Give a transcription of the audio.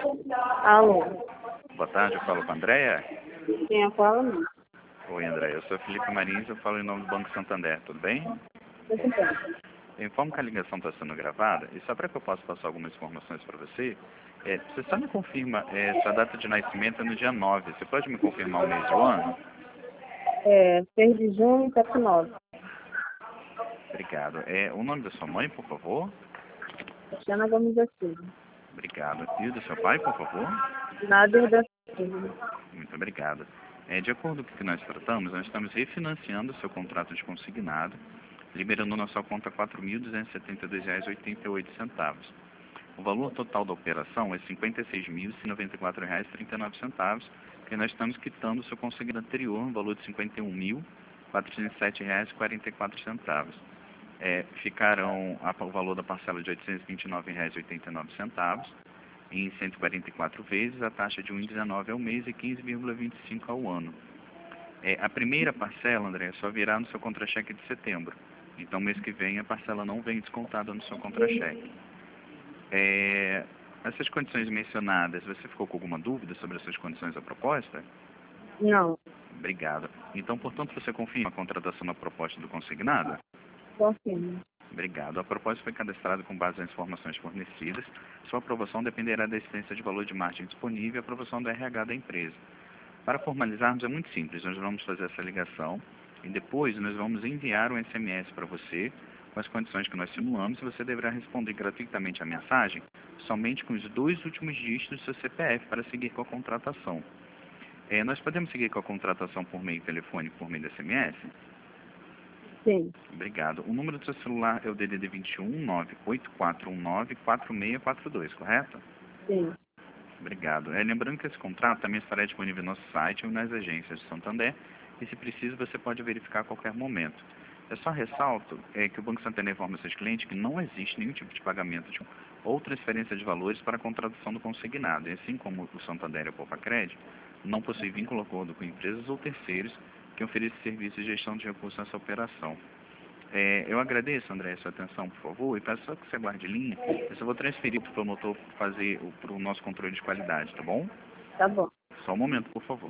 Alô? Boa tarde, eu falo com a Andréia. Quem é fala não? Oi, Andréia, eu sou Felipe Marins, eu falo em nome do Banco Santander, tudo bem? Tudo bem. Eu informo que a ligação está sendo gravada, e só para que eu possa passar algumas informações para você, você só me confirma sua data de nascimento é no dia 9. Você pode me confirmar o mês e o ano? 6 de junho, 79. Obrigado. O nome da sua mãe, por favor? Cristiana Gomes da Silva. Obrigado. E o do seu pai, por favor? Nader da Silva. Muito obrigado. De acordo com o que nós tratamos, nós estamos refinanciando o seu contrato de consignado, liberando na sua conta R$ 4.272,88. O valor total da operação é R$ 56.094,39, porque nós estamos quitando o seu consignado anterior, um valor de R$ 51.407,44. Ficarão o valor da parcela de R$ 829,89, em 144 vezes, a taxa de 1,19 ao mês e 15,25 ao ano. A primeira parcela, André, só virá no seu contra-cheque de setembro. Então, mês que vem, a parcela não vem descontada no seu contra-cheque. Essas condições mencionadas, você ficou com alguma dúvida sobre essas condições da proposta? Não. Obrigado. Então, portanto, você confirma a contratação na proposta do consignado? Confirmo. Obrigado. A proposta foi cadastrada com base nas informações fornecidas. Sua aprovação dependerá da existência de valor de margem disponível e aprovação do RH da empresa. Para formalizarmos é muito simples. Nós vamos fazer essa ligação e depois nós vamos enviar um SMS para você com as condições que nós simulamos e você deverá responder gratuitamente a mensagem somente com os 2 últimos dígitos do seu CPF para seguir com a contratação. Nós podemos seguir com a contratação por meio telefônico, por meio do SMS? Sim. Obrigado. O número do seu celular é o DDD 21 98419 4642, correto? Sim. Obrigado. Lembrando que esse contrato também estará disponível no nosso site ou nas agências de Santander e, se preciso, você pode verificar a qualquer momento. Eu só ressalto que o Banco Santander informa seus clientes que não existe nenhum tipo de pagamento ou transferência de valores para a contratação do consignado. E assim como o Santander e o Poupa-Crédito, não possui vínculo ou acordo com empresas ou terceiros que ofereçam serviços de gestão de recursos nessa operação. Eu agradeço, André, a sua atenção, por favor, e peço só que você guarde linha. Eu só vou transferir para o promotor fazer para o nosso controle de qualidade, tá bom? Tá bom. Só um momento, por favor.